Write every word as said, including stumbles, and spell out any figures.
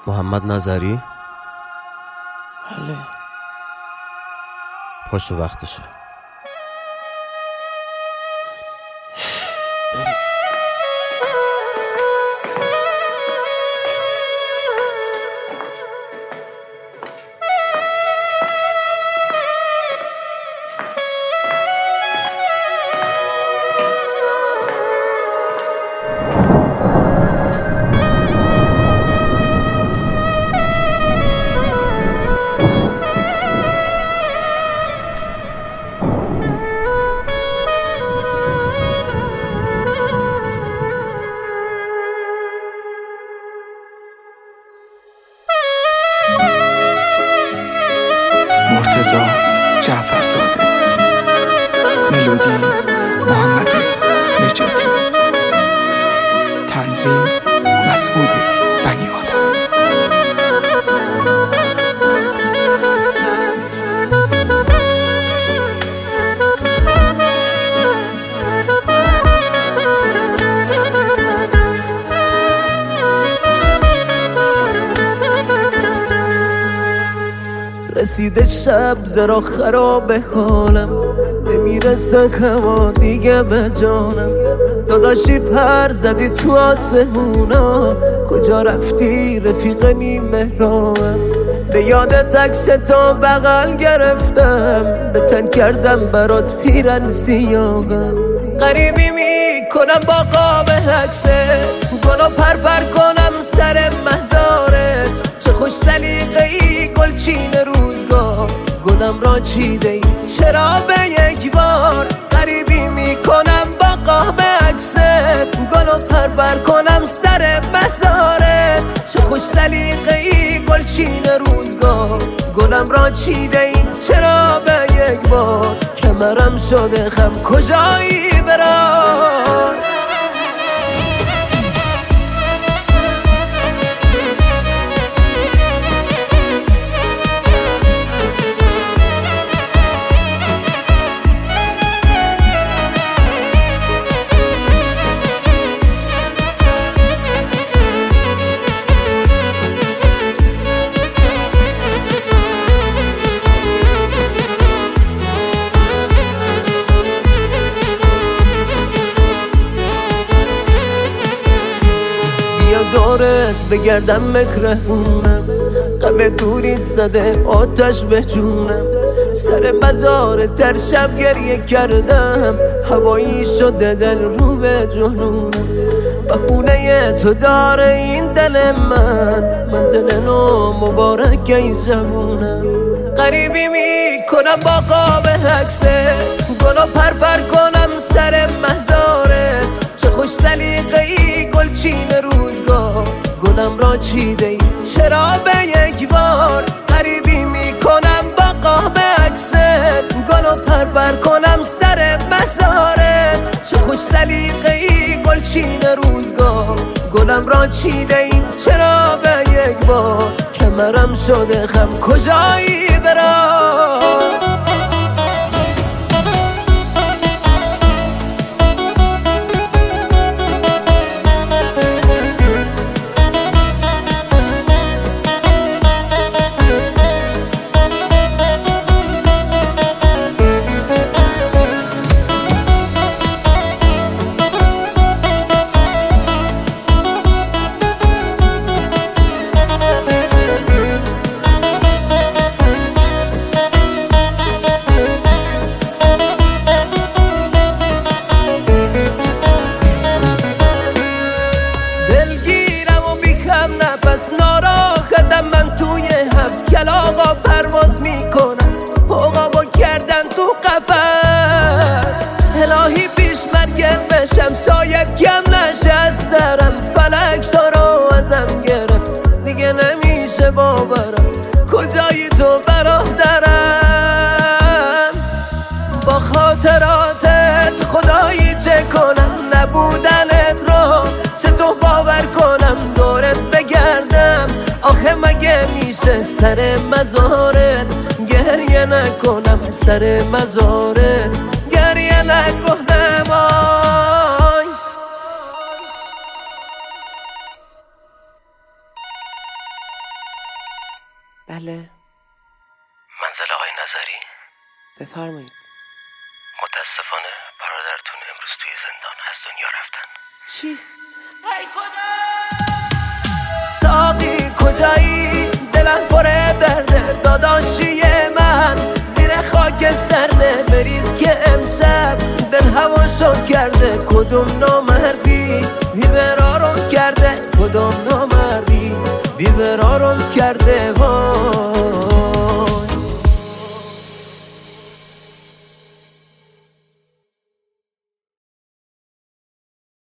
محمد نظری. بله پاشو وقتشه. بریم. مرتضی جعفرزاده، ملودی محمد نجاتی، تنظیم مسعود بنی آدم. رسیده شب زرا خراب حالم، نمیرسه هوا دیگه به جانم. داداشی پر زدی تو آسمونا، کجا رفتی رفیق مهرانم؟ به یاد عکس تو بغل گرفتم، به تن کردم برات پیرن سیاهم. غریبی میکنم با قاب عکسه، گلو پر پر کنم سر مزارت. چه خوش سلیقه ای گلچین روزگار، گلم را چیده ای چرا به یک بار؟ غریبی میکنم با قاب عکست، گلو پر پر کنم سر مزارت. چه خوش سلیقه ای گلچین روزگار، گلم را چیده ای چرا به یک بار؟ کمرم شده خم کجایی برام؟ دورت بگردم مکرهونم، غم دوریت زده آتش به جونم. سر مزار تر شب گریه کردم، هوایی شده دل رو به جنونم. بخونه تو داره این دل من، منزل نو مبارک ای جوونم. غریبی میکنم با قاب عکسه، گلو پر پر کنم سر مزارت. چه خوش سلیقه ای گلچین روزگار، گلم را چیده ای چرا به یک بار؟ غریبی میکنم با قاب عکست، گلو پر پر کنم سر مزارت. چه خوش سلیقه ای گلچین روزگار، گلم را چیده ای چرا به یک بار؟ کمرم شده خم کجایی برام؟ ناراحتم من توی حبس، کلاغا پرواز میکنم عقابو کردن تو قفس. الهی پیش مرگم بشم سایب کم نشست سرم، فلک تو رو ازم گرفت دیگه نمیشه باورم. کجایی تو برادرم؟ با خاطراتت خدایی چه کنم؟ نبودنت رو چطور باور کنم؟ دورت بگردم آخه مگه میشه سر مزارت گریه نکنم؟ سر مزارت گریه نکنم آی. بله. منزل آقای نظری؟ بفرمایید. متاسفانه برادرتون امروز توی زندان از دنیا رفتن. چی؟ ای خدا ساقی کجایی؟ دلم پره درده داداشی من، زیر خاک سرده بریز که امشب دل هواشو کرده. کدوم نامردی بیبرارو